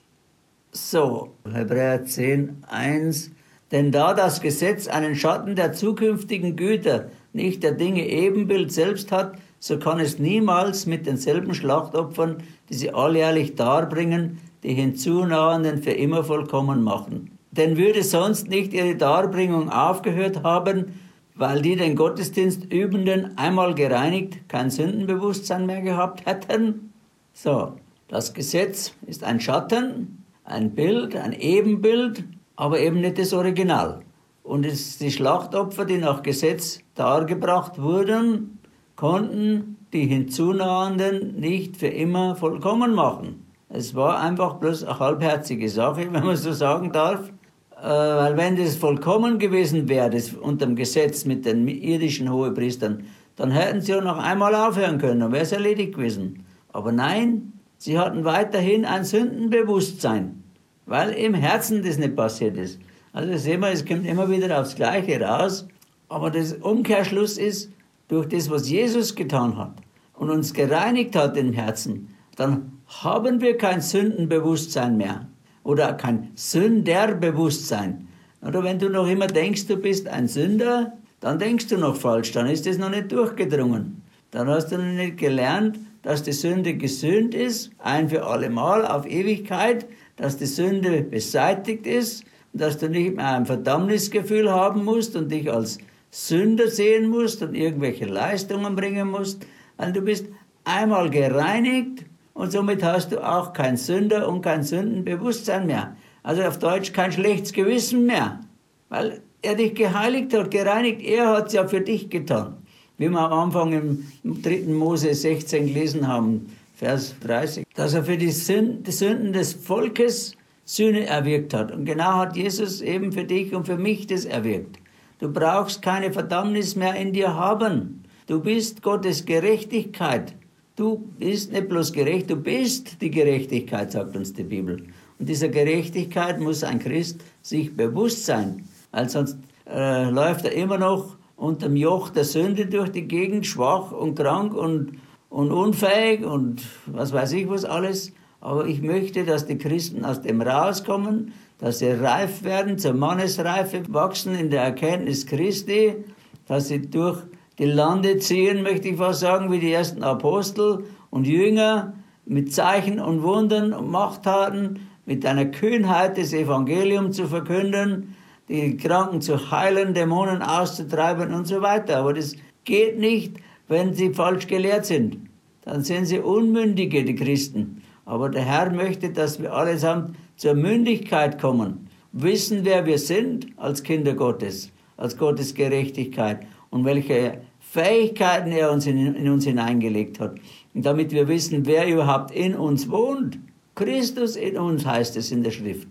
Speaker 1: So, Hebräer 10, 1. Denn da das Gesetz einen Schatten der zukünftigen Güter, nicht der Dinge Ebenbild selbst hat, so kann es niemals mit denselben Schlachtopfern, die sie alljährlich darbringen, die Hinzunahenden für immer vollkommen machen. Denn würde sonst nicht ihre Darbringung aufgehört haben, weil die den Gottesdienst Übenden einmal gereinigt kein Sündenbewusstsein mehr gehabt hätten? So, das Gesetz ist ein Schatten, ein Bild, ein Ebenbild, aber eben nicht das Original. Und die Schlachtopfer, die nach Gesetz dargebracht wurden, konnten die Hinzunahenden nicht für immer vollkommen machen. Es war einfach bloß eine halbherzige Sache, wenn man so sagen darf. Weil wenn das vollkommen gewesen wäre, das unter dem Gesetz mit den irdischen Hohepriestern, dann hätten sie ja noch einmal aufhören können, dann wäre es erledigt gewesen. Aber nein, sie hatten weiterhin ein Sündenbewusstsein, weil im Herzen das nicht passiert ist. Also sehen wir, es kommt immer wieder aufs Gleiche raus. Aber der Umkehrschluss ist, durch das, was Jesus getan hat und uns gereinigt hat im Herzen, dann haben wir kein Sündenbewusstsein mehr. Oder kein Sünderbewusstsein. Oder wenn du noch immer denkst, du bist ein Sünder, dann denkst du noch falsch, dann ist das noch nicht durchgedrungen. Dann hast du noch nicht gelernt, dass die Sünde gesühnt ist, ein für alle Mal auf Ewigkeit, dass die Sünde beseitigt ist, dass du nicht mehr ein Verdammnisgefühl haben musst und dich als Sünder sehen musst und irgendwelche Leistungen bringen musst, weil du bist einmal gereinigt. Und somit hast du auch kein Sünder und kein Sündenbewusstsein mehr. Also auf Deutsch kein schlechtes Gewissen mehr. Weil er dich geheiligt hat, gereinigt. Er hat es ja für dich getan. Wie wir am Anfang im 3. Mose 16 gelesen haben, Vers 30. Dass er für die Sünden des Volkes Sühne erwirkt hat. Und genau hat Jesus eben für dich und für mich das erwirkt. Du brauchst keine Verdammnis mehr in dir haben. Du bist Gottes Gerechtigkeit. Du bist nicht bloß gerecht, du bist die Gerechtigkeit, sagt uns die Bibel. Und dieser Gerechtigkeit muss ein Christ sich bewusst sein, weil sonst läuft er immer noch unter dem Joch der Sünde durch die Gegend, schwach und krank und unfähig und was weiß ich was alles. Aber ich möchte, dass die Christen aus dem rauskommen, dass sie reif werden, zur Mannesreife wachsen in der Erkenntnis Christi, dass sie durch die Lande ziehen, möchte ich fast sagen, wie die ersten Apostel und Jünger mit Zeichen und Wundern und Machttaten, mit einer Kühnheit das Evangelium zu verkünden, die Kranken zu heilen, Dämonen auszutreiben und so weiter. Aber das geht nicht, wenn sie falsch gelehrt sind. Dann sind sie Unmündige, die Christen. Aber der Herr möchte, dass wir allesamt zur Mündigkeit kommen, wissen, wer wir sind als Kinder Gottes, als Gottes Gerechtigkeit. Und welche Fähigkeiten er uns in uns hineingelegt hat. Und damit wir wissen, wer überhaupt in uns wohnt. Christus in uns heißt es in der Schrift.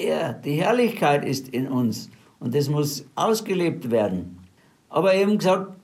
Speaker 1: die Herrlichkeit ist in uns und das muss ausgelebt werden. Aber eben gesagt,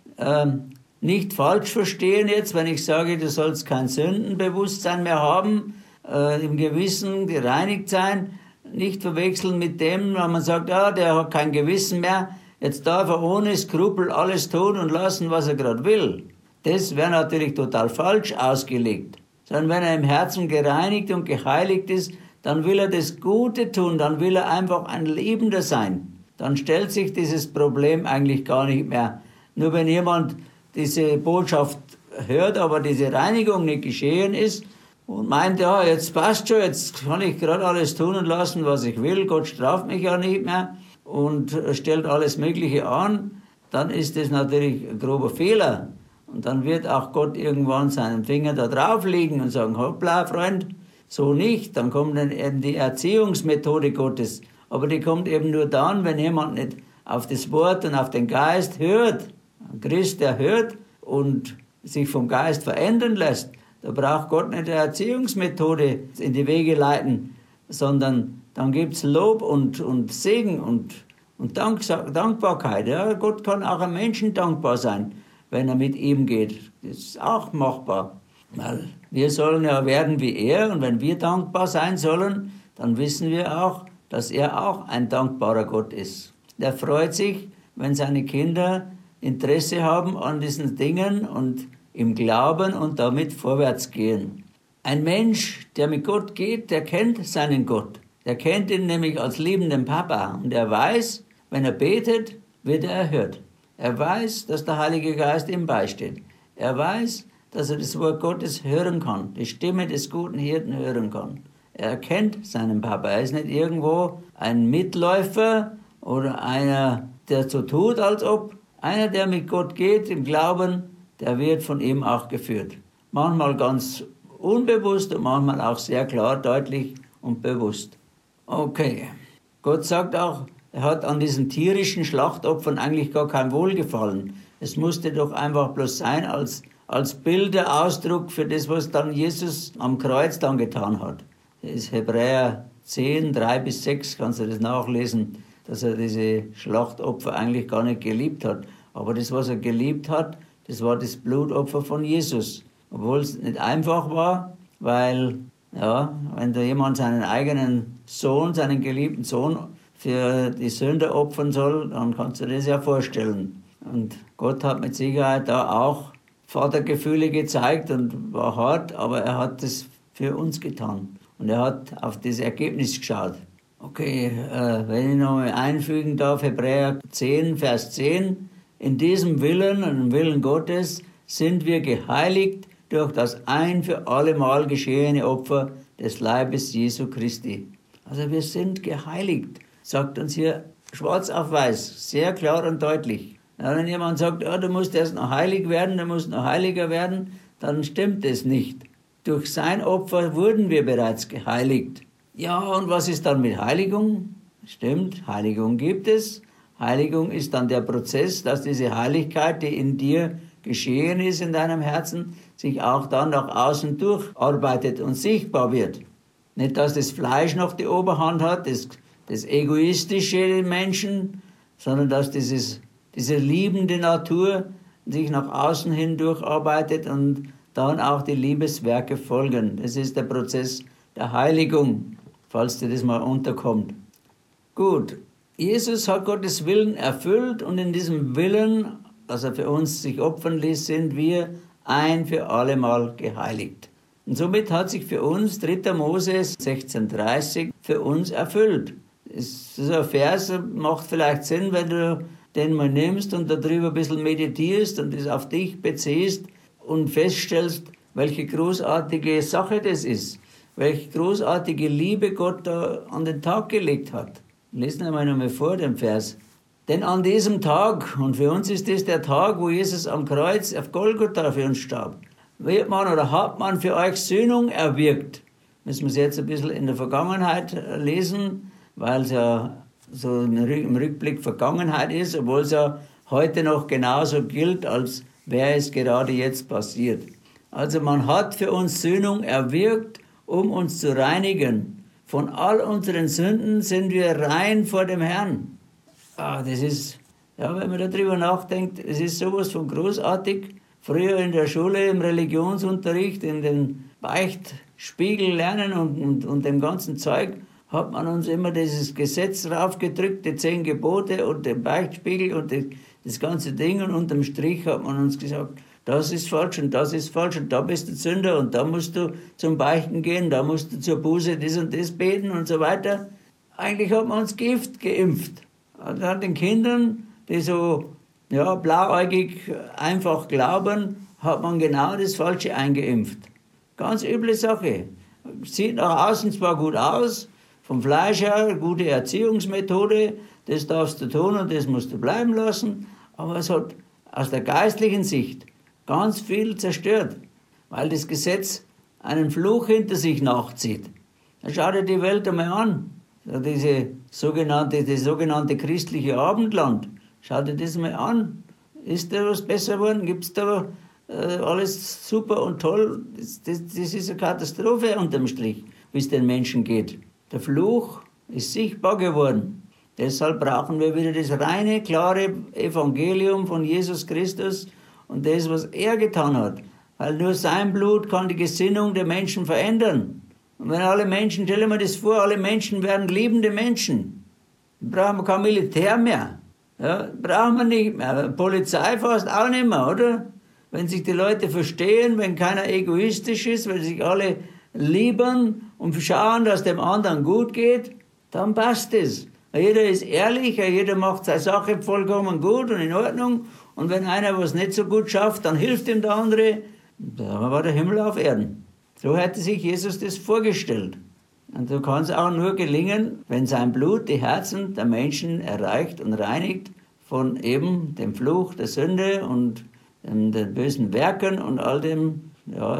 Speaker 1: nicht falsch verstehen jetzt, wenn ich sage, du sollst kein Sündenbewusstsein mehr haben, im Gewissen gereinigt sein, nicht verwechseln mit dem, wenn man sagt, der hat kein Gewissen mehr, jetzt darf er ohne Skrupel alles tun und lassen, was er gerade will. Das wäre natürlich total falsch ausgelegt. Sondern wenn er im Herzen gereinigt und geheiligt ist, dann will er das Gute tun, dann will er einfach ein Liebender sein. Dann stellt sich dieses Problem eigentlich gar nicht mehr. Nur wenn jemand diese Botschaft hört, aber diese Reinigung nicht geschehen ist und meint, ja, jetzt passt schon, jetzt kann ich gerade alles tun und lassen, was ich will, Gott straft mich ja nicht mehr und stellt alles Mögliche an, dann ist das natürlich ein grober Fehler. Und dann wird auch Gott irgendwann seinen Finger da drauflegen und sagen, hoppla, Freund, so nicht. Dann kommt dann eben die Erziehungsmethode Gottes. Aber die kommt eben nur dann, wenn jemand nicht auf das Wort und auf den Geist hört. Ein Christ, der hört und sich vom Geist verändern lässt. Da braucht Gott nicht eine Erziehungsmethode in die Wege leiten, sondern dann gibt's Lob und Segen und Dankbarkeit. Ja, Gott kann auch einem Menschen dankbar sein, wenn er mit ihm geht. Das ist auch machbar. Weil wir sollen ja werden wie er und wenn wir dankbar sein sollen, dann wissen wir auch, dass er auch ein dankbarer Gott ist. Der freut sich, wenn seine Kinder Interesse haben an diesen Dingen und im Glauben und damit vorwärts gehen. Ein Mensch, der mit Gott geht, der kennt seinen Gott. Der kennt ihn nämlich als liebenden Papa und er weiß, wenn er betet, wird er erhört. Er weiß, dass der Heilige Geist ihm beisteht. Er weiß, dass er das Wort Gottes hören kann, die Stimme des guten Hirten hören kann. Er kennt seinen Papa. Er ist nicht irgendwo ein Mitläufer oder einer, der so tut, als ob. Einer, der mit Gott geht im Glauben, der wird von ihm auch geführt. Manchmal ganz unbewusst und manchmal auch sehr klar, deutlich und bewusst. Okay. Gott sagt auch, er hat an diesen tierischen Schlachtopfern eigentlich gar kein Wohlgefallen. Es musste doch einfach bloß sein als Bilderausdruck für das, was dann Jesus am Kreuz dann getan hat. Das ist Hebräer 10, 3-6, kannst du das nachlesen, dass er diese Schlachtopfer eigentlich gar nicht geliebt hat. Aber das, was er geliebt hat, das war das Blutopfer von Jesus. Obwohl es nicht einfach war, weil, ja, wenn da jemand seinen eigenen Sohn, seinen geliebten Sohn für die Sünde opfern soll, dann kannst du dir das ja vorstellen. Und Gott hat mit Sicherheit da auch Vatergefühle gezeigt und war hart, aber er hat das für uns getan. Und er hat auf das Ergebnis geschaut. Okay, wenn ich noch mal einfügen darf, Hebräer 10, Vers 10. In diesem Willen, im Willen Gottes, sind wir geheiligt durch das ein für allemal geschehene Opfer des Leibes Jesu Christi. Also wir sind geheiligt, sagt uns hier schwarz auf weiß, sehr klar und deutlich. Ja, wenn jemand sagt, du musst erst noch heilig werden, du musst noch heiliger werden, dann stimmt es nicht. Durch sein Opfer wurden wir bereits geheiligt. Ja, und was ist dann mit Heiligung? Stimmt, Heiligung gibt es. Heiligung ist dann der Prozess, dass diese Heiligkeit, die in dir geschehen ist, in deinem Herzen, sich auch dann nach außen durcharbeitet und sichtbar wird. Nicht, dass das Fleisch noch die Oberhand hat, das egoistische Menschen, sondern dass diese liebende Natur sich nach außen hin durcharbeitet und dann auch die Liebeswerke folgen. Das ist der Prozess der Heiligung, falls dir das mal unterkommt. Gut, Jesus hat Gottes Willen erfüllt und in diesem Willen, dass er für uns sich opfern ließ, sind wir ein für allemal geheiligt. Und somit hat sich für uns 3. Mose 16,30 für uns erfüllt. Das ist ein Vers, macht vielleicht Sinn, wenn du den mal nimmst und darüber ein bisschen meditierst und das auf dich beziehst und feststellst, welche großartige Sache das ist, welche großartige Liebe Gott da an den Tag gelegt hat. Lesen wir nochmal vor, den Vers. Denn an diesem Tag, und für uns ist das der Tag, wo Jesus am Kreuz auf Golgotha für uns starb, wird man oder hat man für euch Sühnung erwirkt. Müssen wir es jetzt ein bisschen in der Vergangenheit lesen, weil es ja so im Rückblick Vergangenheit ist, obwohl es ja heute noch genauso gilt, als wäre es gerade jetzt passiert. Also man hat für uns Sühnung erwirkt, um uns zu reinigen Von all unseren Sünden sind wir rein vor dem Herrn. Das ist, wenn man darüber nachdenkt, es ist sowas von großartig. Früher in der Schule, im Religionsunterricht, in den Beichtspiegel lernen und dem ganzen Zeug, hat man uns immer dieses Gesetz raufgedrückt, die 10 Gebote und den Beichtspiegel und das ganze Ding. Und unterm Strich hat man uns gesagt, das ist falsch und das ist falsch und da bist du Sünder und da musst du zum Beichten gehen, da musst du zur Buße das und das beten und so weiter. Eigentlich hat man uns geimpft. Und an den Kindern, die so blauäugig einfach glauben, hat man genau das Falsche eingeimpft. Ganz üble Sache. Sieht nach außen zwar gut aus, vom Fleisch her, gute Erziehungsmethode, das darfst du tun und das musst du bleiben lassen, aber es hat aus der geistlichen Sicht ganz viel zerstört, weil das Gesetz einen Fluch hinter sich nachzieht. Dann schau dir die Welt einmal an, das sogenannte christliche Abendland. Schau dir das mal an. Ist da was besser geworden? Gibt es da alles super und toll? Das ist eine Katastrophe unterm Strich, wie es den Menschen geht. Der Fluch ist sichtbar geworden. Deshalb brauchen wir wieder das reine, klare Evangelium von Jesus Christus und das, was er getan hat. Weil nur sein Blut kann die Gesinnung der Menschen verändern. Und wenn alle Menschen, stell dir mal das vor, alle Menschen werden liebende Menschen. Dann brauchen wir kein Militär mehr. Ja, brauchen wir nicht mehr. Polizei fast auch nicht mehr, oder? Wenn sich die Leute verstehen, wenn keiner egoistisch ist, wenn sich alle lieben und schauen, dass dem anderen gut geht, dann passt es. Jeder ist ehrlich, jeder macht seine Sache vollkommen gut und in Ordnung. Und wenn einer was nicht so gut schafft, dann hilft ihm der andere. Da war der Himmel auf Erden. So hätte sich Jesus das vorgestellt. Und so kann es auch nur gelingen, wenn sein Blut die Herzen der Menschen erreicht und reinigt von eben dem Fluch der Sünde und den bösen Werken und all dem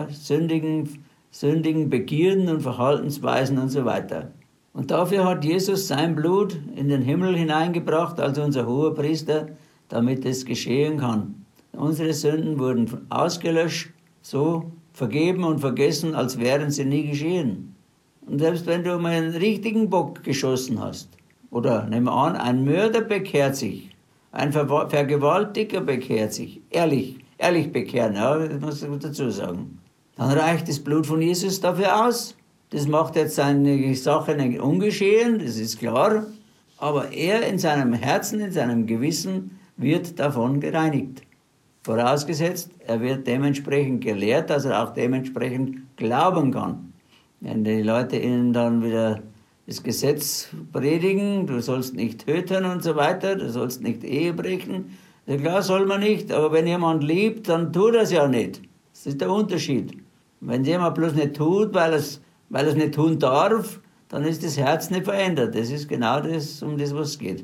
Speaker 1: sündigen Begierden und Verhaltensweisen und so weiter. Und dafür hat Jesus sein Blut in den Himmel hineingebracht als unser Hohepriester, damit es geschehen kann. Unsere Sünden wurden ausgelöscht, so vergeben und vergessen, als wären sie nie geschehen. Und selbst wenn du mal einen richtigen Bock geschossen hast, oder nehmen wir an, ein Mörder bekehrt sich, ein Vergewaltiger bekehrt sich, ehrlich bekehren, das muss ich dazu sagen, dann reicht das Blut von Jesus dafür aus. Das macht jetzt seine Sache nicht ungeschehen, das ist klar, aber er in seinem Herzen, in seinem Gewissen wird davon gereinigt. Vorausgesetzt, er wird dementsprechend gelehrt, dass er auch dementsprechend glauben kann. Wenn die Leute ihnen dann wieder das Gesetz predigen, du sollst nicht töten und so weiter, du sollst nicht Ehe brechen, ja klar soll man nicht, aber wenn jemand liebt, dann tut er es ja nicht. Das ist der Unterschied. Wenn jemand bloß nicht tut, weil er es nicht tun darf, dann ist das Herz nicht verändert. Das ist genau das, um das, was es geht.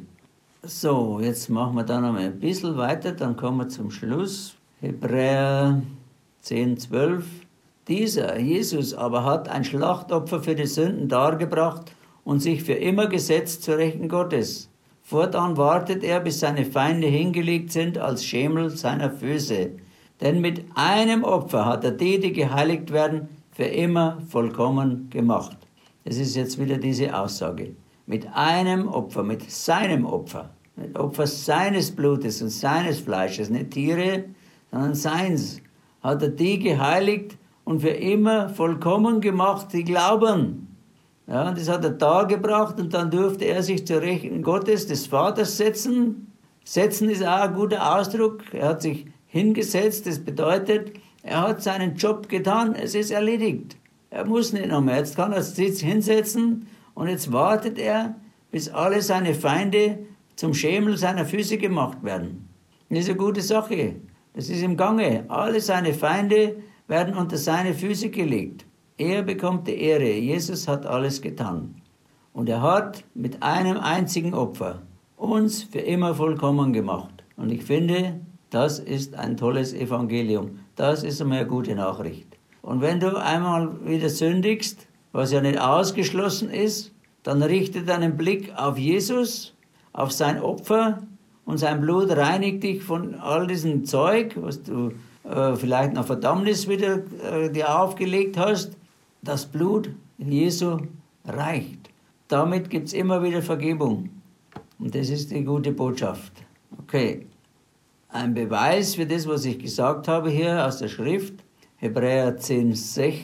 Speaker 1: So, jetzt machen wir dann noch ein bisschen weiter, dann kommen wir zum Schluss. Hebräer 10,12. Dieser, Jesus, aber hat ein Schlachtopfer für die Sünden dargebracht und sich für immer gesetzt zur Rechten Gottes. Fortan wartet er, bis seine Feinde hingelegt sind als Schemel seiner Füße. Denn mit einem Opfer hat er die geheiligt werden, für immer vollkommen gemacht. Das ist jetzt wieder diese Aussage. Mit einem Opfer, mit seinem Opfer, mit Opfer seines Blutes und seines Fleisches, nicht Tiere, sondern seins, hat er die geheiligt und für immer vollkommen gemacht, die glauben. Ja, das hat er dargebracht und dann durfte er sich zur Rechten Gottes, des Vaters setzen. Setzen ist auch ein guter Ausdruck. Er hat sich hingesetzt, das bedeutet, er hat seinen Job getan, es ist erledigt. Er muss nicht noch mehr, jetzt kann er sich hinsetzen und jetzt wartet er, bis alle seine Feinde zum Schemel seiner Füße gemacht werden. Das ist eine gute Sache, das ist im Gange. Alle seine Feinde werden unter seine Füße gelegt. Er bekommt die Ehre, Jesus hat alles getan. Und er hat mit einem einzigen Opfer uns für immer vollkommen gemacht. Und ich finde, das ist ein tolles Evangelium. Das ist einmal eine gute Nachricht. Und wenn du einmal wieder sündigst, was ja nicht ausgeschlossen ist, dann richte deinen Blick auf Jesus, auf sein Opfer und sein Blut reinigt dich von all diesem Zeug, was du vielleicht noch Verdammnis wieder dir aufgelegt hast. Das Blut Jesu reicht. Damit gibt es immer wieder Vergebung. Und das ist die gute Botschaft. Okay, ein Beweis für das, was ich gesagt habe hier aus der Schrift, Hebräer 10,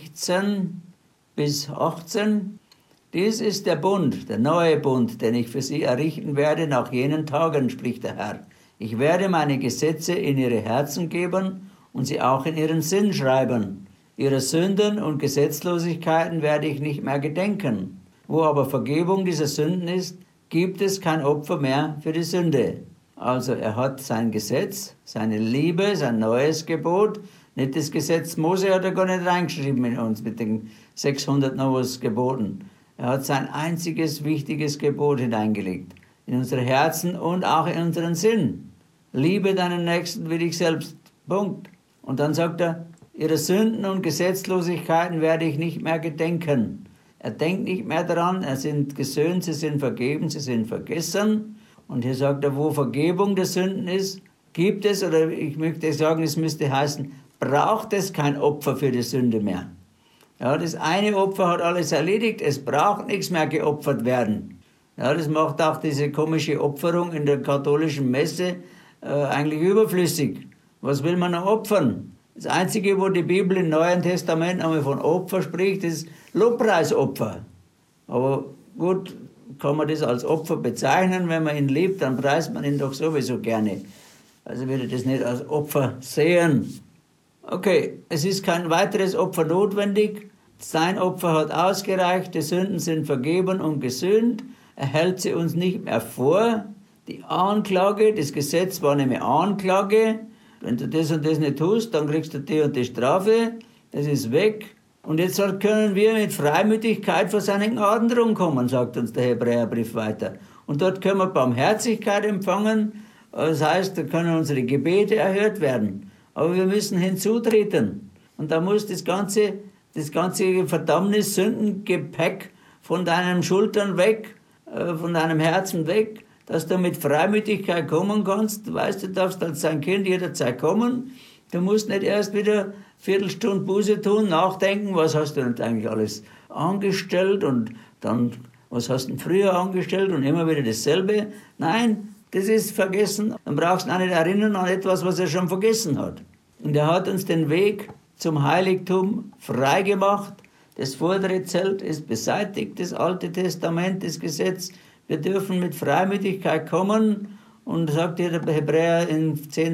Speaker 1: 16 bis 18. Dies ist der Bund, der neue Bund, den ich für sie errichten werde nach jenen Tagen, spricht der Herr. Ich werde meine Gesetze in ihre Herzen geben und sie auch in ihren Sinn schreiben. Ihre Sünden und Gesetzlosigkeiten werde ich nicht mehr gedenken. Wo aber Vergebung dieser Sünden ist, gibt es kein Opfer mehr für die Sünde. Also er hat sein Gesetz, seine Liebe, sein neues Gebot, nicht das Gesetz Mose hat er gar nicht reingeschrieben in uns mit den 600 noch was Geboten. Er hat sein einziges wichtiges Gebot hineingelegt, in unsere Herzen und auch in unseren Sinn. Liebe deinen Nächsten wie dich selbst. Punkt. Und dann sagt er, ihre Sünden und Gesetzlosigkeiten werde ich nicht mehr gedenken. Er denkt nicht mehr daran, er sind gesöhnt, sie sind vergeben, sie sind vergessen. Und hier sagt er, wo Vergebung der Sünden ist, gibt es, oder ich möchte sagen, es müsste heißen, braucht es kein Opfer für die Sünde mehr. Ja, das eine Opfer hat alles erledigt, es braucht nichts mehr geopfert werden. Ja, das macht auch diese komische Opferung in der katholischen Messe eigentlich überflüssig. Was will man noch opfern? Das Einzige, wo die Bibel im Neuen Testament einmal von Opfer spricht, ist Lobpreisopfer. Aber gut, kann man das als Opfer bezeichnen, wenn man ihn liebt, dann preist man ihn doch sowieso gerne. Also würde ich das nicht als Opfer sehen. Okay, es ist kein weiteres Opfer notwendig. Sein Opfer hat ausgereicht, die Sünden sind vergeben und gesühnt. Er hält sie uns nicht mehr vor. Die Anklage, das Gesetz war nämlich Anklage. Wenn du das und das nicht tust, dann kriegst du die und die Strafe. Das ist weg. Und jetzt können wir mit Freimütigkeit vor seinen Gnadenthron kommen, sagt uns der Hebräerbrief weiter. Und dort können wir Barmherzigkeit empfangen. Das heißt, da können unsere Gebete erhört werden. Aber wir müssen hinzutreten. Und da muss das ganze Verdammnis, Sündengepäck von deinen Schultern weg, von deinem Herzen weg, dass du mit Freimütigkeit kommen kannst. Du weißt, du darfst als sein Kind jederzeit kommen. Du musst nicht erst wieder Viertelstunde Buße tun, nachdenken, was hast du denn eigentlich alles angestellt und dann, was hast du denn früher angestellt und immer wieder dasselbe. Nein, das ist vergessen. Dann brauchst du auch nicht erinnern an etwas, was er schon vergessen hat. Und er hat uns den Weg zum Heiligtum freigemacht. Das vordere Zelt ist beseitigt, das Alte Testament, das Gesetz. Wir dürfen mit Freimütigkeit kommen. Und sagt hier der Hebräer in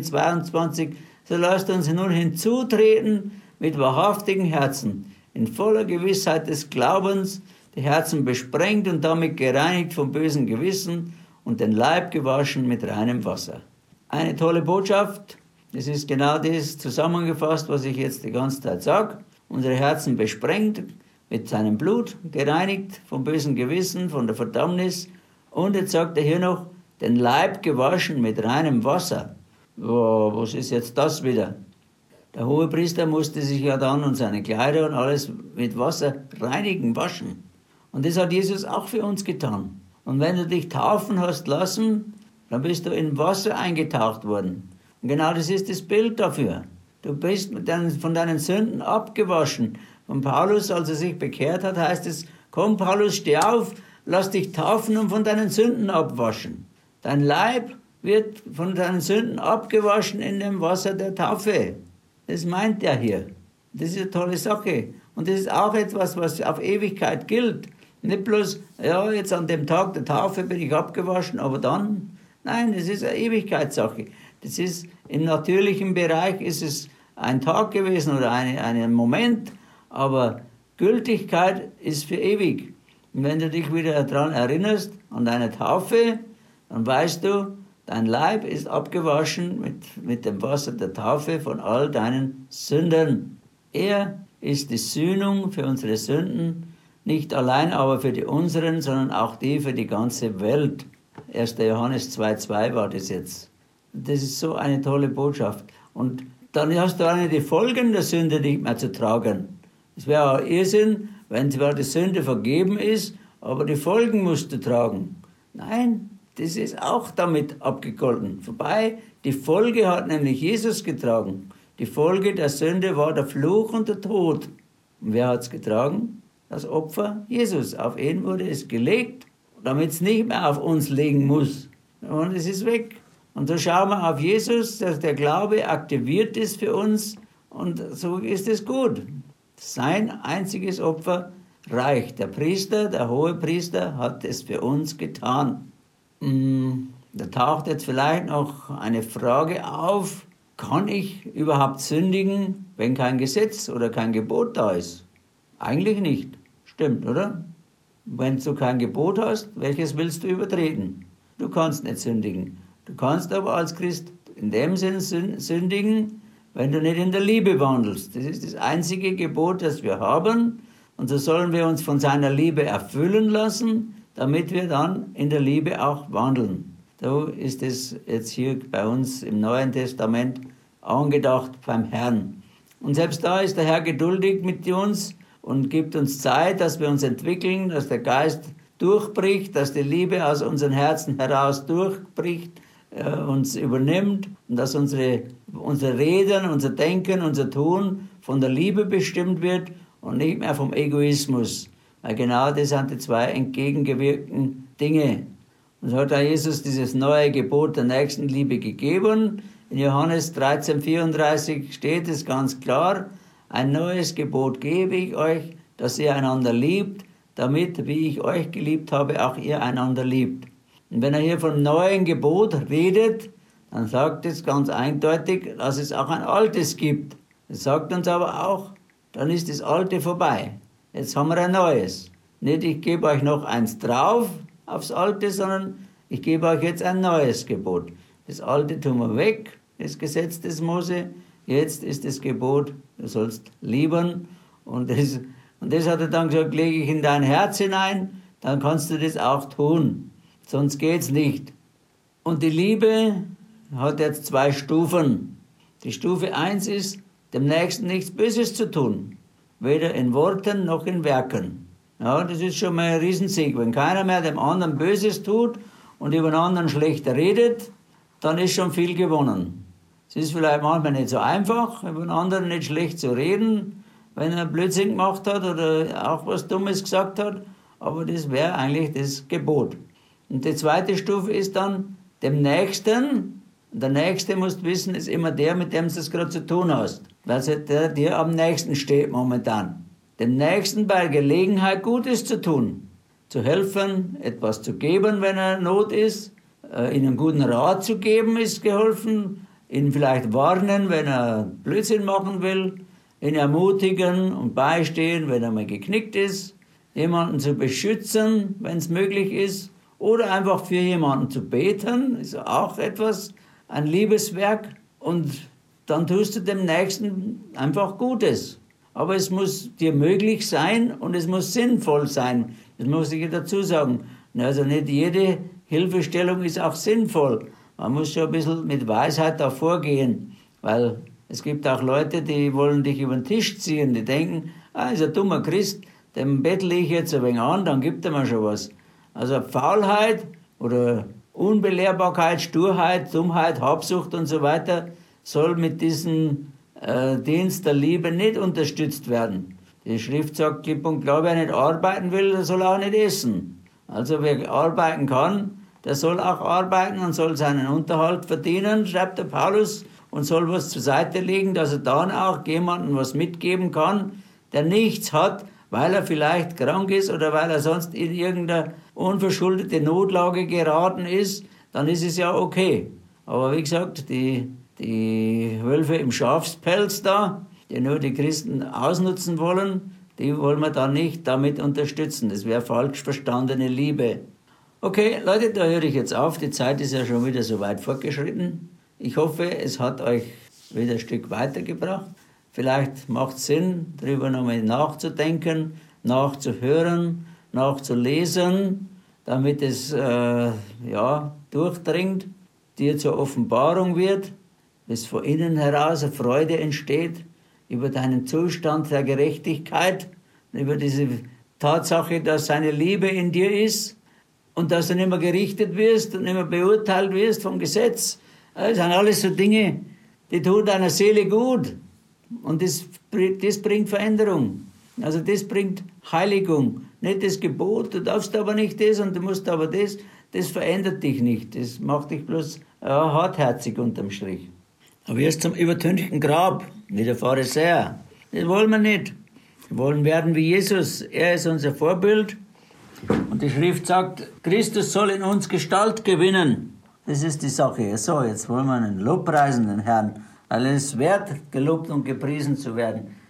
Speaker 1: 10,22, so lasst uns nun hinzutreten mit wahrhaftigen Herzen, in voller Gewissheit des Glaubens, die Herzen besprengt und damit gereinigt vom bösen Gewissen und den Leib gewaschen mit reinem Wasser. Eine tolle Botschaft, das ist genau das zusammengefasst, was ich jetzt die ganze Zeit sage. Unsere Herzen besprengt mit seinem Blut, gereinigt vom bösen Gewissen, von der Verdammnis. Und jetzt sagt er hier noch, den Leib gewaschen mit reinem Wasser. Oh, was ist jetzt das wieder? Der Hohepriester musste sich ja dann und seine Kleider und alles mit Wasser reinigen, waschen. Und das hat Jesus auch für uns getan. Und wenn du dich taufen hast lassen, dann bist du in Wasser eingetaucht worden. Und genau das ist das Bild dafür. Du bist von deinen Sünden abgewaschen. Von Paulus, als er sich bekehrt hat, heißt es, komm Paulus, steh auf, lass dich taufen und von deinen Sünden abwaschen. Dein Leib wird von deinen Sünden abgewaschen in dem Wasser der Taufe. Das meint er hier. Das ist eine tolle Sache. Und das ist auch etwas, was auf Ewigkeit gilt. Nicht bloß, ja, jetzt an dem Tag der Taufe bin ich abgewaschen, aber dann, nein, das ist eine Ewigkeitssache. Das ist, im natürlichen Bereich ist es ein Tag gewesen oder ein Moment, aber Gültigkeit ist für ewig. Und wenn du dich wieder daran erinnerst, an deine Taufe, dann weißt du, dein Leib ist abgewaschen mit dem Wasser der Taufe von all deinen Sünden. Er ist die Sühnung für unsere Sünden, nicht allein aber für die unseren, sondern auch die für die ganze Welt. 1. Johannes 2,2 war das jetzt. Das ist so eine tolle Botschaft. Und dann hast du auch nicht die Folgen der Sünde nicht mehr zu tragen. Es wäre auch Irrsinn, wenn zwar die Sünde vergeben ist, aber die Folgen musst du tragen. Nein, das ist auch damit abgegolten. Vorbei, die Folge hat nämlich Jesus getragen. Die Folge der Sünde war der Fluch und der Tod. Und wer hat es getragen? das Opfer Jesus. Auf ihn wurde es gelegt, damit es nicht mehr auf uns liegen muss. Und es ist weg. Und so schauen wir auf Jesus, dass der Glaube aktiviert ist für uns. Und so ist es gut. Sein einziges Opfer reicht. Der Priester, der Hohepriester, hat es für uns getan. Da taucht jetzt vielleicht noch eine Frage auf. Kann ich überhaupt sündigen, wenn kein Gesetz oder kein Gebot da ist? Eigentlich nicht. Stimmt, oder? Wenn du kein Gebot hast, welches willst du übertreten? Du kannst nicht sündigen. Du kannst aber als Christ in dem Sinn sündigen, wenn du nicht in der Liebe wandelst. Das ist das einzige Gebot, das wir haben. Und so sollen wir uns von seiner Liebe erfüllen lassen, damit wir dann in der Liebe auch wandeln. So ist es jetzt hier bei uns im Neuen Testament angedacht beim Herrn. Und selbst da ist der Herr geduldig mit uns und gibt uns Zeit, dass wir uns entwickeln, dass der Geist durchbricht, dass die Liebe aus unseren Herzen heraus durchbricht, uns übernimmt und dass unser Reden, unser Denken, unser Tun von der Liebe bestimmt wird und nicht mehr vom Egoismus. Weil genau das sind die zwei entgegengewirkten Dinge. Und so hat auch Jesus dieses neue Gebot der Nächstenliebe gegeben. In Johannes 13,34 steht es ganz klar: Ein neues Gebot gebe ich euch, dass ihr einander liebt, damit, wie ich euch geliebt habe, auch ihr einander liebt. Und wenn er hier vom neuen Gebot redet, dann sagt es ganz eindeutig, dass es auch ein altes gibt. Es sagt uns aber auch, dann ist das alte vorbei. Jetzt haben wir ein neues. Nicht, ich gebe euch noch eins drauf aufs alte, sondern ich gebe euch jetzt ein neues Gebot. Das alte tun wir weg, das Gesetz des Mose. Jetzt ist das Gebot, du sollst lieben. Und das hat er dann gesagt, lege ich in dein Herz hinein, dann kannst du das auch tun. Sonst geht's nicht. Und die Liebe hat jetzt 2 Stufen. Die Stufe 1 ist, dem Nächsten nichts Böses zu tun. Weder in Worten noch in Werken. Ja, das ist schon mal ein Riesensieg. Wenn keiner mehr dem anderen Böses tut und über den anderen schlecht redet, dann ist schon viel gewonnen. Es ist vielleicht manchmal nicht so einfach, über den anderen nicht schlecht zu reden, wenn er Blödsinn gemacht hat oder auch was Dummes gesagt hat, aber das wäre eigentlich das Gebot. Und die zweite Stufe ist dann dem Nächsten. Der Nächste, musst wissen, ist immer der, mit dem du es gerade zu tun hast. Weil der dir am nächsten steht momentan. Dem Nächsten bei Gelegenheit Gutes zu tun. Zu helfen, etwas zu geben, wenn er in Not ist. Ihnen einen guten Rat zu geben, ist geholfen. Ihn vielleicht warnen, wenn er Blödsinn machen will. Ihn ermutigen und beistehen, wenn er mal geknickt ist. Jemanden zu beschützen, wenn es möglich ist. Oder einfach für jemanden zu beten, ist auch etwas, ein Liebeswerk. Und dann tust du dem Nächsten einfach Gutes. Aber es muss dir möglich sein und es muss sinnvoll sein. Das muss ich dazu sagen. Also nicht jede Hilfestellung ist auch sinnvoll. Man muss schon ein bisschen mit Weisheit da vorgehen. Weil es gibt auch Leute, die wollen dich über den Tisch ziehen. Die denken, ist ein dummer Christ, dem bettle ich jetzt ein wenig an, dann gibt er mir schon was. Also Faulheit oder Unbelehrbarkeit, Sturheit, Dummheit, Habsucht und so weiter soll mit diesem Dienst der Liebe nicht unterstützt werden. Die Schrift sagt klipp und klar, wer nicht arbeiten will, der soll auch nicht essen. Also wer arbeiten kann, der soll auch arbeiten und soll seinen Unterhalt verdienen, schreibt der Paulus, und soll was zur Seite legen, dass er dann auch jemandem was mitgeben kann, der nichts hat, weil er vielleicht krank ist oder weil er sonst in irgendeine unverschuldete Notlage geraten ist, dann ist es ja okay. Aber wie gesagt, die Wölfe im Schafspelz da, die nur die Christen ausnutzen wollen, die wollen wir dann nicht damit unterstützen. Das wäre falsch verstandene Liebe. Okay, Leute, da höre ich jetzt auf. Die Zeit ist ja schon wieder so weit fortgeschritten. Ich hoffe, es hat euch wieder ein Stück weitergebracht. Vielleicht macht es Sinn, darüber nochmal nachzudenken, nachzuhören, nachzulesen, damit es durchdringt, dir zur Offenbarung wird, bis von innen heraus eine Freude entsteht über deinen Zustand der Gerechtigkeit, über diese Tatsache, dass seine Liebe in dir ist und dass du nicht mehr gerichtet wirst und nicht mehr beurteilt wirst vom Gesetz. Das sind alles so Dinge, die tun deiner Seele gut. Und das bringt Veränderung. Also das bringt Heiligung. Nicht das Gebot, du darfst aber nicht das und du musst aber das. Das verändert dich nicht. Das macht dich bloß hartherzig unterm Strich. Aber erst zum übertünchten Grab, wie der Pharisäer. Das wollen wir nicht. Wir wollen werden wie Jesus. Er ist unser Vorbild. Und die Schrift sagt, Christus soll in uns Gestalt gewinnen. Das ist die Sache. So, jetzt wollen wir einen Lobpreisen, den Herrn. Weil es ist wert, gelobt und gepriesen zu werden.